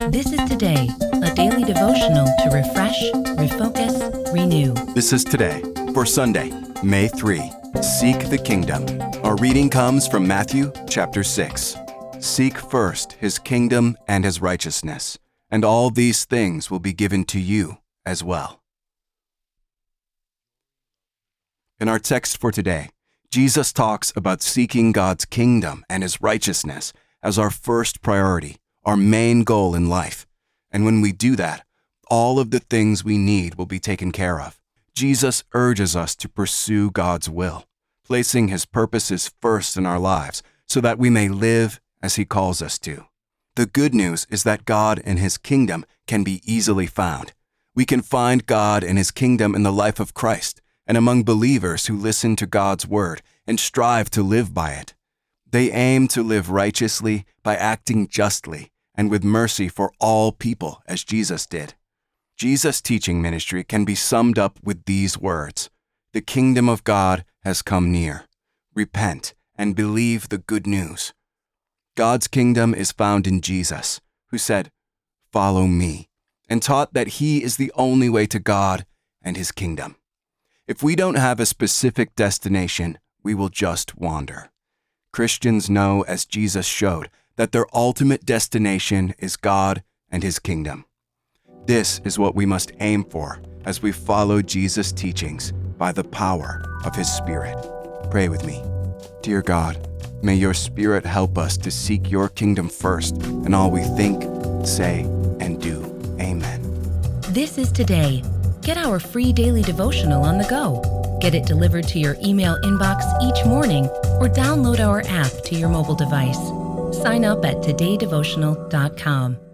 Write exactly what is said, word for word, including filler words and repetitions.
This is Today, a daily devotional to refresh, refocus, renew. This is Today for Sunday, May third. Seek the kingdom. Our reading comes from Matthew chapter six. Seek first his kingdom and his righteousness, and all these things will be given to you as well. In our text for today, Jesus talks about seeking God's kingdom and his righteousness as our first priority, our main goal in life. And when we do that, all of the things we need will be taken care of. Jesus urges us to pursue God's will, placing his purposes first in our lives so that we may live as he calls us to. The good news is that God and his kingdom can be easily found. We can find God and his kingdom in the life of Christ and among believers who listen to God's word and strive to live by it. They aim to live righteously by acting justly and with mercy for all people as Jesus did. Jesus' teaching ministry can be summed up with these words: "The kingdom of God has come near. Repent and believe the good news." God's kingdom is found in Jesus, who said, "Follow me," and taught that he is the only way to God and his kingdom. If we don't have a specific destination, we will just wander. Christians know, as Jesus showed, that their ultimate destination is God and his kingdom. This is what we must aim for as we follow Jesus' teachings by the power of his Spirit. Pray with me. Dear God, may your Spirit help us to seek your kingdom first in all we think, say, and do. Amen. This is Today. Get our free daily devotional on the go. Get it delivered to your email inbox each morning or download our app to your mobile device. Sign up at today devotional dot com.